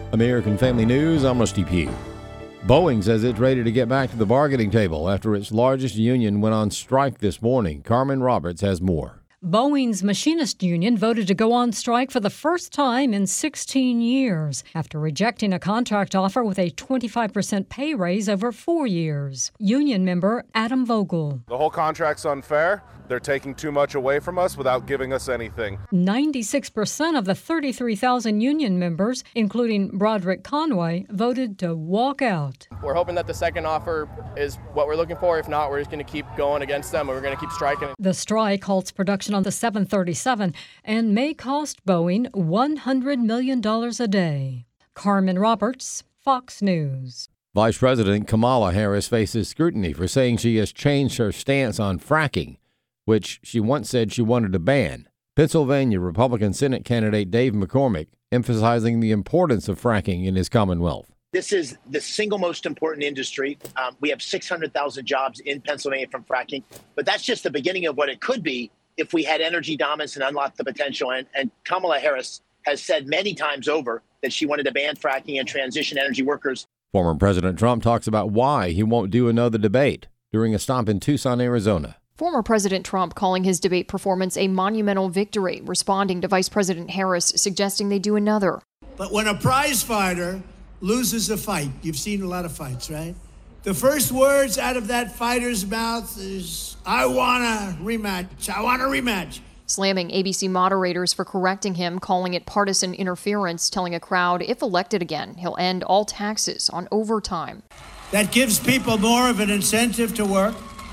American Family News, I'm Rusty Pugh. Boeing says it's ready to get back to the bargaining table after its largest union went on strike this morning. Carmen Roberts has more. Boeing's machinist union voted to go on strike for the first time in 16 years after rejecting a contract offer with a 25% pay raise over 4 years. Union member Adam Vogel. The whole contract's unfair. They're taking too much away from us without giving us anything. 96% of the 33,000 union members, including Broderick Conway, voted to walk out. We're hoping that the second offer is what we're looking for. If not, we're just going to keep going against them and we're going to keep striking. The strike halts production on the 737 and may cost Boeing $100 million a day. Carmen Roberts, Fox News. Vice President Kamala Harris faces scrutiny for saying she has changed her stance on fracking, which she once said she wanted to ban. Pennsylvania Republican Senate candidate Dave McCormick emphasizing the importance of fracking in his Commonwealth. This is the single most important industry. We have 600,000 jobs in Pennsylvania from fracking, but that's just the beginning of what it could be if we had energy dominance and unlocked the potential. And Kamala Harris has said many times over that she wanted to ban fracking and transition energy workers. Former President Trump talks about why he won't do another debate during a stop in Tucson, Arizona. Former President Trump calling his debate performance a monumental victory, responding to Vice President Harris suggesting they do another. But when a prize fighter loses a fight, you've seen a lot of fights, right? The first words out of that fighter's mouth is, I want a rematch. I want a rematch. Slamming ABC moderators for correcting him, calling it partisan interference, telling a crowd if elected again, he'll end all taxes on overtime. That gives people more of an incentive to work.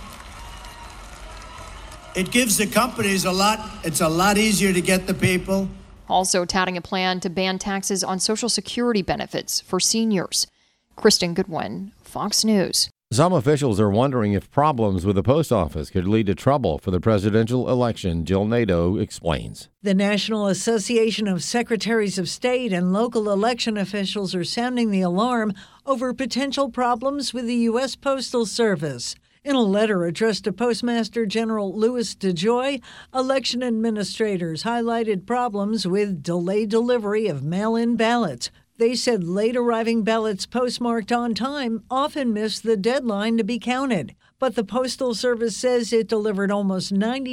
It gives the companies it's a lot easier to get the people. Also touting a plan to ban taxes on Social Security benefits for seniors. Kristen Goodwin, Fox News. Some officials are wondering if problems with the post office could lead to trouble for the presidential election. Jill Nadeau explains. The National Association of Secretaries of State and local election officials are sounding the alarm over potential problems with the U.S. Postal Service. In a letter addressed to Postmaster General Louis DeJoy, election administrators highlighted problems with delayed delivery of mail-in ballots. They said late-arriving ballots postmarked on time often miss the deadline to be counted. But the Postal Service says it delivered almost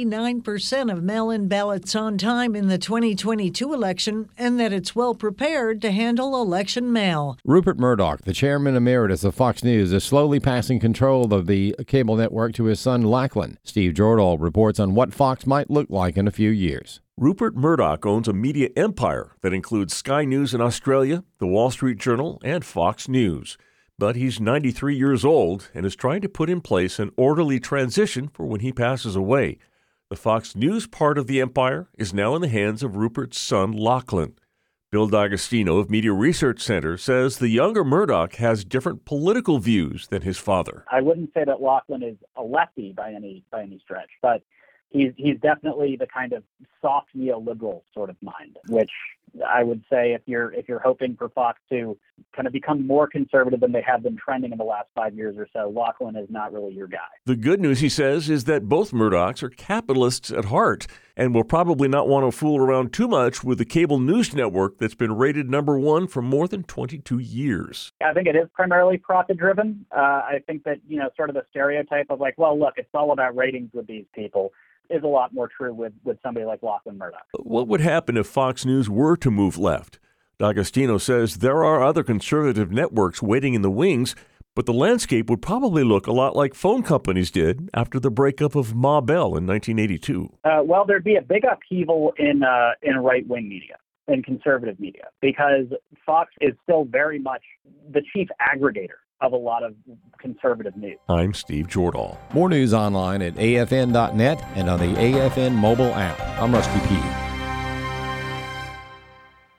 99% of mail-in ballots on time in the 2022 election and that it's well prepared to handle election mail. Rupert Murdoch, the chairman emeritus of Fox News, is slowly passing control of the cable network to his son Lachlan. Steve Jordahl reports on what Fox might look like in a few years. Rupert Murdoch owns a media empire that includes Sky News in Australia, The Wall Street Journal, and Fox News. But he's 93 years old and is trying to put in place an orderly transition for when he passes away. The Fox News part of the empire is now in the hands of Rupert's son, Lachlan. Bill D'Agostino of Media Research Center says the younger Murdoch has different political views than his father. I wouldn't say that Lachlan is a lefty by any stretch, but he's definitely the kind of soft neoliberal sort of mind, which I would say if you're hoping for Fox to kind of become more conservative than they have been trending in the last 5 years or so, Lachlan is not really your guy. The good news, he says, is that both Murdochs are capitalists at heart and will probably not want to fool around too much with the cable news network that's been rated #1 for more than 22 years. I think it is primarily profit-driven. I think that, sort of the stereotype of like, well, look, it's all about ratings with these people is a lot more true with somebody like Lachlan Murdoch. What would happen if Fox News were to move left? D'Agostino says there are other conservative networks waiting in the wings, but the landscape would probably look a lot like phone companies did after the breakup of Ma Bell in 1982. Well, there'd be a big upheaval in right-wing media, in conservative media, because Fox is still very much the chief aggregator of a lot of conservative news. I'm Steve Jordahl. More news online at afn.net and on the AFN mobile app. I'm Rusty Pugh.